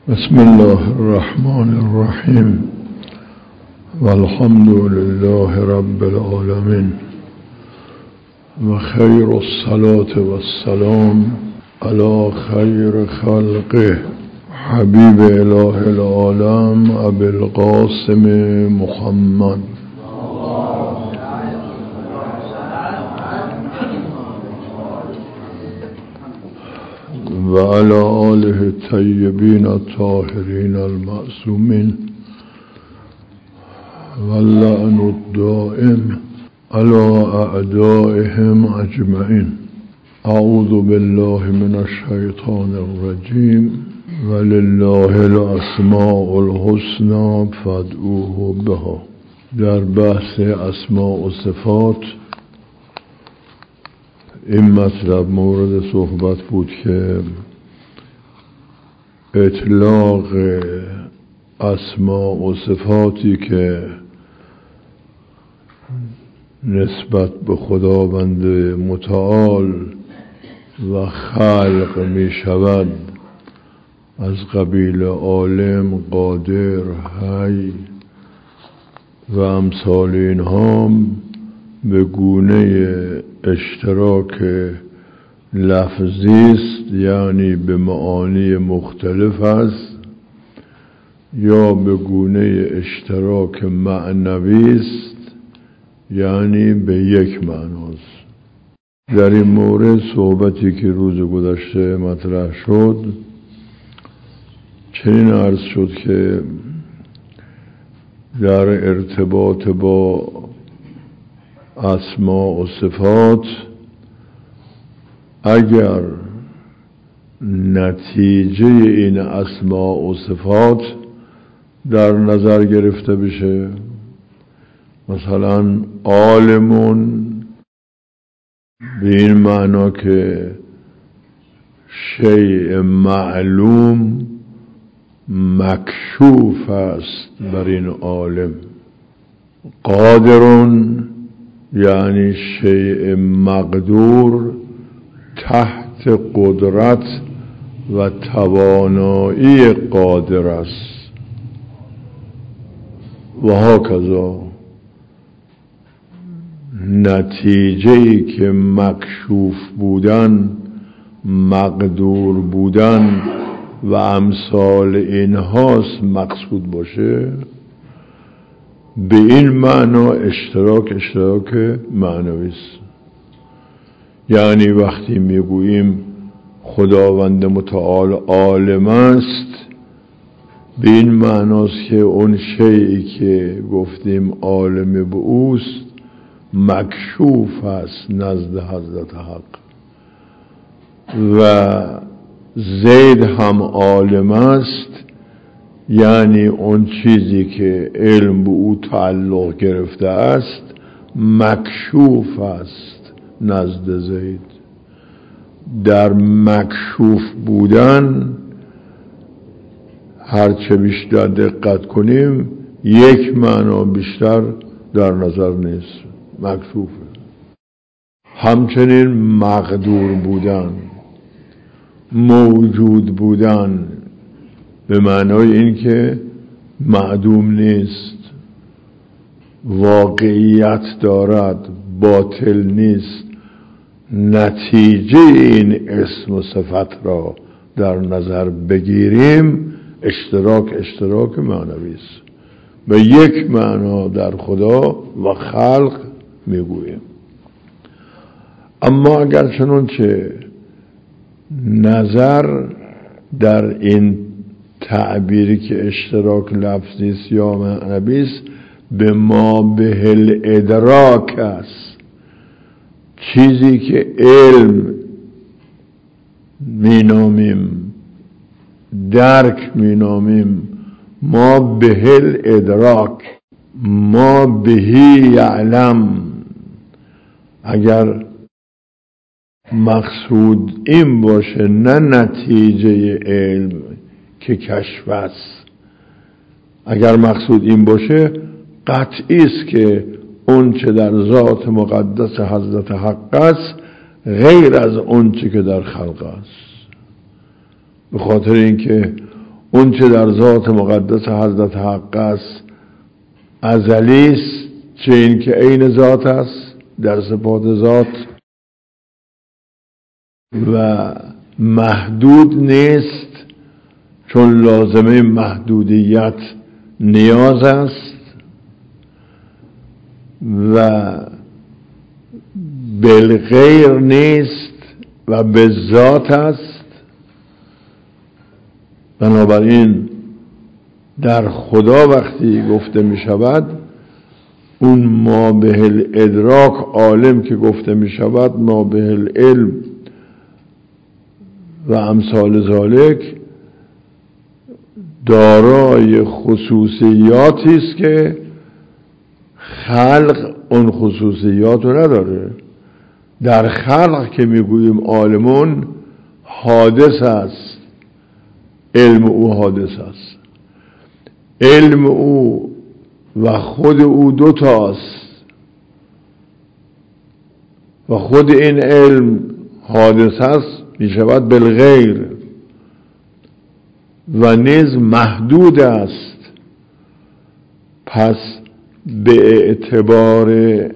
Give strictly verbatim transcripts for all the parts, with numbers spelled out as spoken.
بسم الله الرحمن الرحیم والحمد لله رب العالمین و خیر الصلاة والسلام علی خیر خلقه حبیب اله العالم ابی القاسم محمد و علی آله الطیبین الطاهرین المعصومین و اللعن الدائم علی اعدائهم اجمعین. اعوذ بالله من الشیطان الرجیم ولله الاسماء الحسنى فادعوه بها. در بحث اسماء و صفات این مطلب مورد صحبت بود که اطلاق اسماء و صفاتی که نسبت به خداوند متعال و خلق می شود از قبیل عالم، قادر، حی و امثال اینها به گونه اشتراک لفظی است، یعنی به معانی مختلف است، یا به گونه اشتراک معنوی است، یعنی به یک معناست. در این مورد صحبتی که روز گذشته مطرح شد چنین عرض شد که در ارتباط با اسماء و صفات اگر نتیجه این اسماء و صفات در نظر گرفته بشه، مثلا عالمون به این معنا که شیء معلوم مکشوف است بر این عالم، قادرون یعنی شیء مقدور تحت قدرت و توانایی قادر است و هاکذا. نتیجه‌ای که مکشوف بودن، مقدور بودن و امثال اینهاست مقصود باشه، به این معنا اشتراک اشتراک معنوی است. یعنی وقتی میگوییم خداوند متعال عالم است، به این معناست که اون شیئی که گفتیم عالم به اوست مکشوف است نزد حضرت حق. و زید هم عالم است، یعنی اون چیزی که علم به او تعلق گرفته است مکشوف است نزد زید. در مکشوف بودن هرچه بیشتر دقت کنیم یک معنا بیشتر در نظر نیست، مکشوفه. همچنین مقدور بودن، موجود بودن به معنای این که معدوم نیست، واقعیت دارد، باطل نیست. نتیجه این اسم و صفت را در نظر بگیریم اشتراک اشتراک معنوی است. به یک معنا در خدا و خلق میگوییم. اما اگر چنانچه نظر در این تعبیری که اشتراک لفظی است یا معنوی است به ما به الادراک است، چیزی که علم مینامیم، درک مینامیم، ما به الادراک، ما بهی یعلم، اگر مقصود این باشه نه نتیجه علم که کشف است، اگر مقصود این باشه قطعی است که اون چه در ذات مقدس حضرت حق است غیر از اون چه که در خلق است. به خاطر اینکه اون چه در ذات مقدس حضرت حق است ازلی است، چه این که عین ذات است در صفات ذات و محدود نیست، چون لازمه محدودیت نیاز است و بالغیر نیست و به ذات است. بنابراین در خدا وقتی گفته می شود، اون ما به الادراک عالم که گفته می شود، ما به العلم و امثال ذالک، دارای خصوصیاتی است که خلق اون خصوصیات رو نداره. در خلق که میگوییم عالمون حادث است، علم او حادث است. علم او و خود او دو تاست و خود این علم حادث است می شود بالغیر و نیز محدود است. پس به اعتبار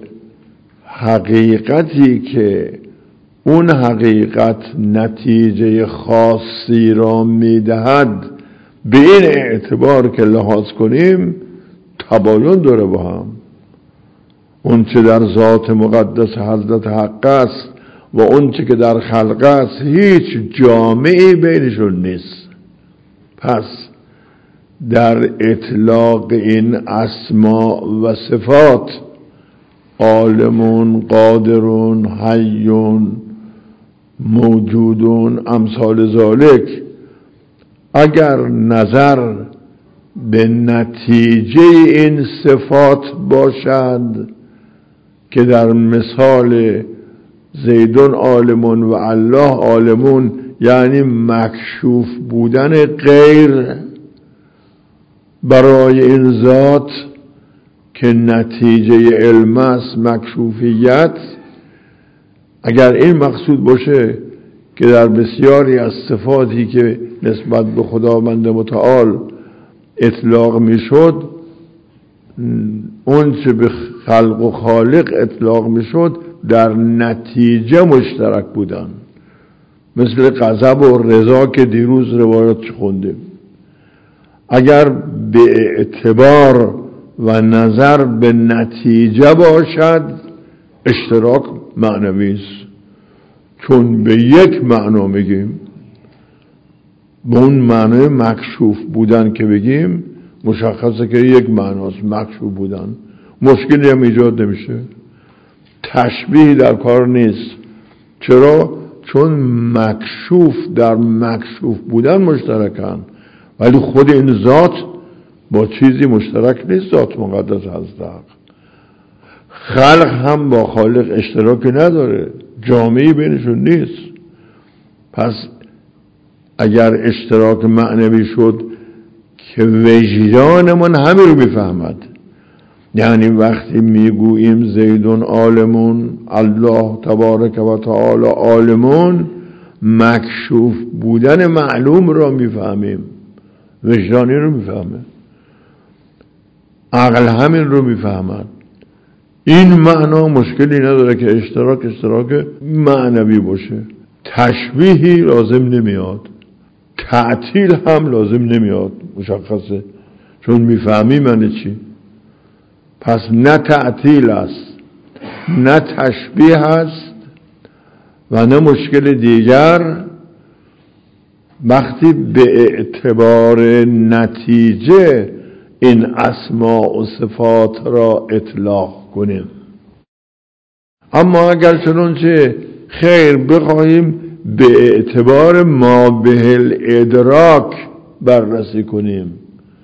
حقیقتی که اون حقیقت نتیجه خاصی را میدهد، به این اعتبار که لحاظ کنیم تباین داره با هم. اون چه در ذات مقدس حضرت حق است و اون چه که در خلق است هیچ جامعی بینشون نیست. پس در اطلاق این اسماء و صفات، عالمون، قادرون، حیون، موجودون، امثال ذالک، اگر نظر به نتیجه این صفات باشد که در مثال زیدون عالمون و الله عالمون، یعنی مکشوف بودن غیر برای این ذات که نتیجه علم است، مکشوفیت، اگر این مقصود باشه که در بسیاری از صفاتی که نسبت به خداوند متعال اطلاق میشد، اون چه به خلق و خالق اطلاق میشد در نتیجه مشترک بودن، مثل غضب و رضا که دیروز روایت خوندیم. اگر به اعتبار و نظر به نتیجه باشد اشتراک معنوی است، چون به یک معنا میگیم، به اون معنای مکشوف بودن که بگیم مشخصه که یک معناست، مکشوف بودن، مشکلی هم ایجاد نمیشه، تشبیه در کار نیست. چرا؟ چون مکشوف در مکشوف بودن مشترکن، ولی خود این ذات با چیزی مشترک نیست. ذات مقدس حضرت خلق هم با خالق اشتراکی نداره، جامعی بینشون نیست. پس اگر اشتراک معنوی شد که وجدانمون همین رو میفهمد، یعنی وقتی میگوییم زیدون عالمون، الله تبارک و تعالی عالمون، مکشوف بودن معلوم را میفهمیم، وجدانی رو میفهمه، عقل همین رو میفهمد. این معنا مشکلی نداره که اشتراک اشتراک معنوی باشه، تشبیهی لازم نمیاد، تعطیل هم لازم نمیاد، مشخصه، چون میفهمیم معنی چی. پس نه تعطیل است، نه تشبیه است و نه مشکل دیگر وقتی به اعتبار نتیجه این اسماء و صفات را اطلاق کنیم. اما اگر چنانچه خیر بخواهیم به اعتبار ما به الادراک بررسی کنیم،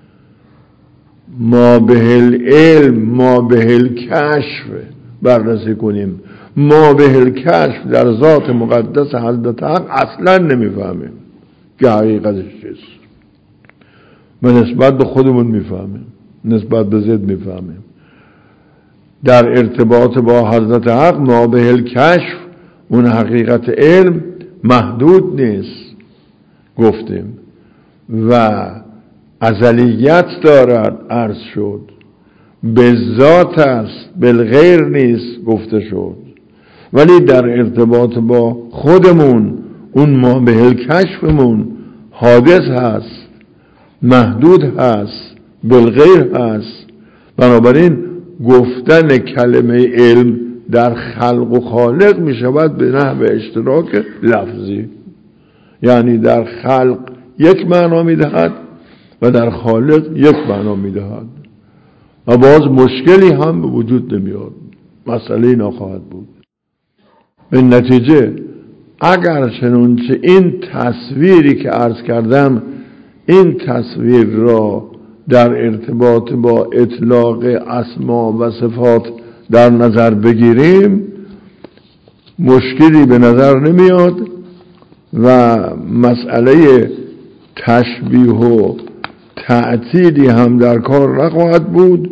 ما به العلم، ما به الکشف بررسی کنیم، ما به الکشف در ذات مقدس حضرت حق اصلا نمیفهمیم که حقیقتش چیست. و نسبت به خودمون میفهمیم، نسبت به ذات میفهمیم. در ارتباط با حضرت حق ما به الکشف، اون حقیقت علم محدود نیست گفتیم، و ازلیت دارد عرض شد، به ذات است بالغیر نیست گفته شد. ولی در ارتباط با خودمون اون ما به کشفمون حادث هست، محدود هست، بالغیر هست. بنابراین گفتن کلمه علم در خلق و خالق می شود به نحو اشتراک لفظی، یعنی در خلق یک معنا می دهد و در خالق یک معنا می دهد و باز مشکلی هم به وجود نمیاد، مسئله نخواهد بود. به نتیجه اگر چنانچه این تصویری که عرض کردم، این تصویر را در ارتباط با اطلاق اسما و صفات در نظر بگیریم، مشکلی به نظر نمیاد و مسئله تشبیه و تعطیلی هم در کار نخواهد بود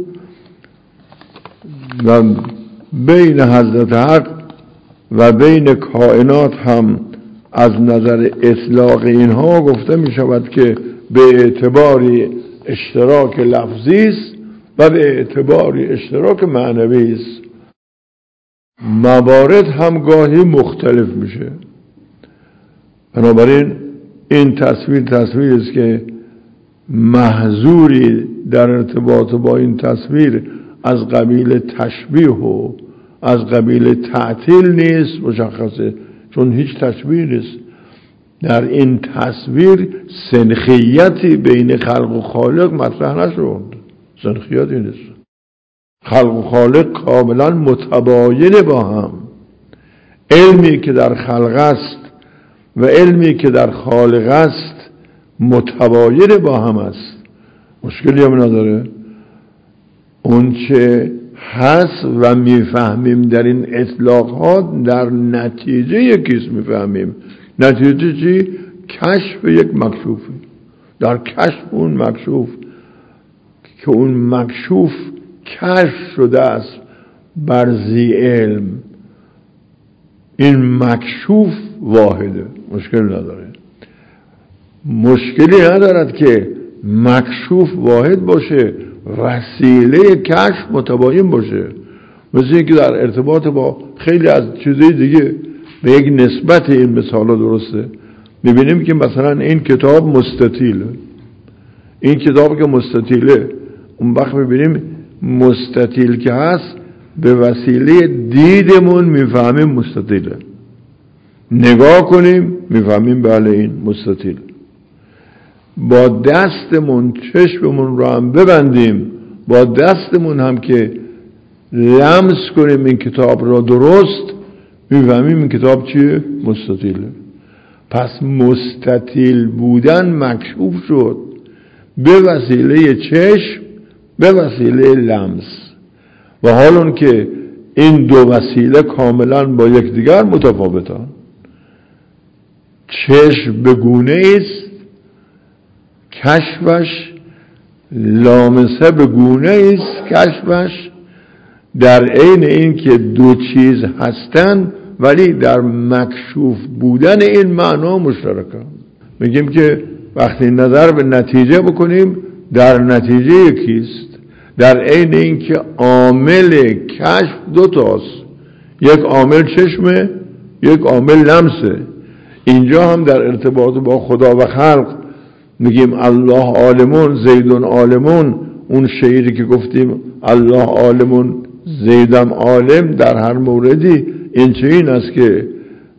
و بین حضرت حق و بین کائنات هم از نظر اطلاق اینها گفته می شود که به اعتباری اشتراک لفظی است و به اعتباری اشتراک معنوی است. موارد هم گاهی مختلف میشه. بنابراین این تصویر تصویر است که محظوری در ارتباط با این تصویر از قبیل تشبیه و از قبیل تعطیل نیست، مشخصه، چون هیچ تشبیه نیست. در این تصویر سنخیتی بین خلق و خالق مطرح نشد، سنخیتی نیست. خلق و خالق کاملا متباین با هم. علمی که در خلق است و علمی که در خالق است متباین با هم است، مشکلی هم نداره. اون چه هست و میفهمیم در این اطلاقات در نتیجه یکیست میفهمیم. نتیجه چی؟ کشف یک مکشوفه. در کشف اون مکشوف که اون مکشوف کشف شده است بر ذی علم، این مکشوف واحده، مشکل نداره. مشکلی ندارد که مکشوف واحد باشه، وسیله کشف متباین باشه. مثل اینکه در ارتباط با خیلی از چیزهای دیگه به یک نسبت این مثال درسته. میبینیم که مثلا این کتاب مستطیله، این کتاب که مستطیله، اون وقت میبینیم مستطیل که هست به وسیله دیدمون میفهمیم مستطیله. نگاه کنیم میفهمیم بله این مستطیل. با دستمون چشممون رو هم ببندیم، با دستمون هم که لمس کنیم این کتاب را درست، میفهمیم این کتاب چیه؟ مستطیله. پس مستطیل بودن مکشوف شد به وسیله چشم، به وسیله لمس. و حال اون که این دو وسیله کاملا با یکدیگر متفاوتن. چشم به گونه است کشفش، لامسه به گونه است کشفش، در عین این که دو چیز هستن ولی در مکشوف بودن این معنا مشترکن. میگیم که وقتی نظر به نتیجه بکنیم در نتیجه یکیست، در عین این که عامل کشف دو تاست، یک عامل چشمه، یک عامل لمسه. اینجا هم در ارتباط با خدا و خلق میگیم الله عالمون زیدون عالمون. اون شعری که گفتیم الله عالمون زیدم عالم، در هر موردی این چه این است که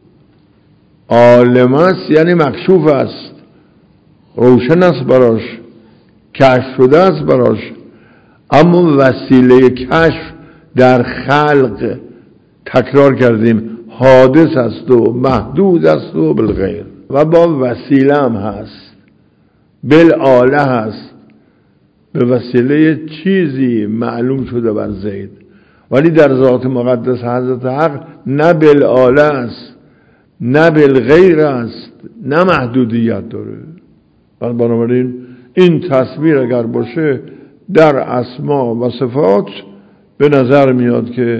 عالم است یعنی مکشوف است، روشن است براش، کشف شده است براش. اما وسیله کشف در خلق تکرار کردیم حادث است و محدود است و بالغیر، و با وسیله هم هست، بالآله هست، به وسیله چیزی معلوم شده بر زید. ولی در ذات مقدس حضرت حق نه بالآله است، نه بالغیر است، نه محدودیت داره. بنابراین این تصویر اگر باشه در اسما و صفات به نظر میاد که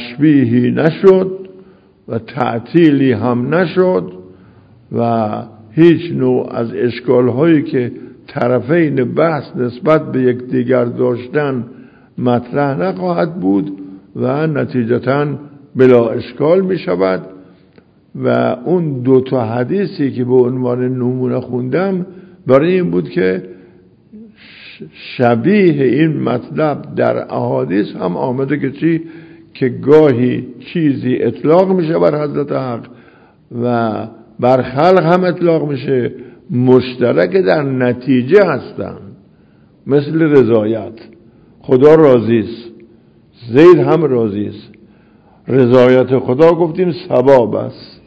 تشبیهی نشد و تعطیلی هم نشد و هیچ نوع از اشکال هایی که طرفین بحث نسبت به یک دیگر داشتن مطرح نخواهد بود و نتیجتاً بلا اشکال می شود. و اون دو تا حدیثی که به عنوان نمونه خوندم برای این بود که شبیه این مطلب در احادیث هم آمده که چی؟ که گاهی چیزی اطلاق میشه بر حضرت حق و بر خلق هم اطلاق میشه، مشترک در نتیجه هستن. مثل رضایت، خدا راضی است، زید هم راضی است. رضایت خدا گفتیم ثواب است،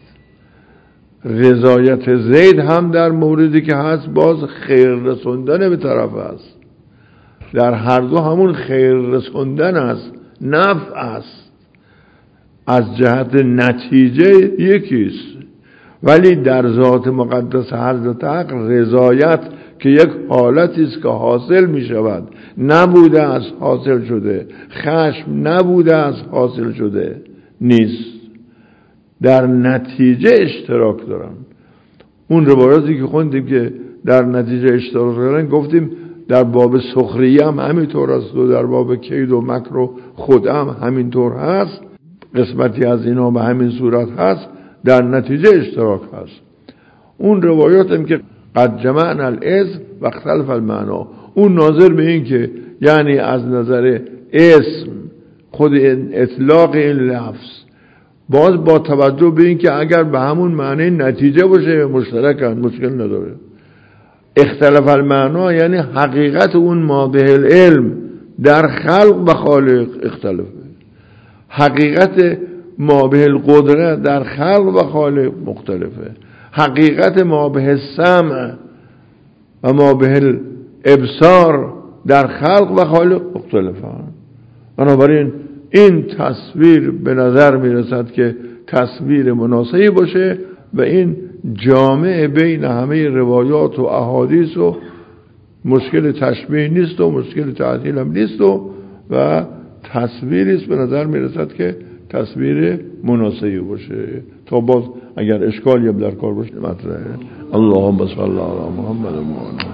رضایت زید هم در موردی که هست باز خیر رسوندن به طرف است. در هر دو همون خیر رسوندن است، نفع است، از جهت نتیجه یکیست. ولی در ذات مقدس حضرت حق رضایت که یک حالتی است که حاصل می شود، نبوده از حاصل شده، خشم نبوده از حاصل شده نیست، در نتیجه اشتراک دارن. اون روایاتی که خوندیم که در نتیجه اشتراک دارن گفتیم در باب سخریه هم همینطور است و در باب کید و مکر و خدعه هم همینطور هست. قسمتی از اینا به همین صورت هست، در نتیجه اشتراک هست. اون روایات هم که قد جمعنا الاسم و اختلف المعنا، اون ناظر به این که یعنی از نظر اسم خود اطلاق این لفظ باز با توجه به این که اگر به همون معنی نتیجه باشه مشترکن، مشکل نداره. اختلاف المعنا یعنی حقیقت اون ما به العلم در خلق و خالق اختلافه، حقیقت ما به القدرت در خلق و خالق مختلفه، حقیقت ما به السمع و ما به الابصار در خلق و خالق مختلفه. بنابراین این تصویر به نظر میرسد که تصویر مناسبی باشه و این جامع بین همه روایات و احادیث و مشکل تشبیه نیست و مشکل تعطیل هم نیست و و تصویری است به نظر میرسد که تصویر مناسبی باشه. تا باز اگر اشکالی هم در کار باشه مطرحه. اللهم صل علی محمد و محمد.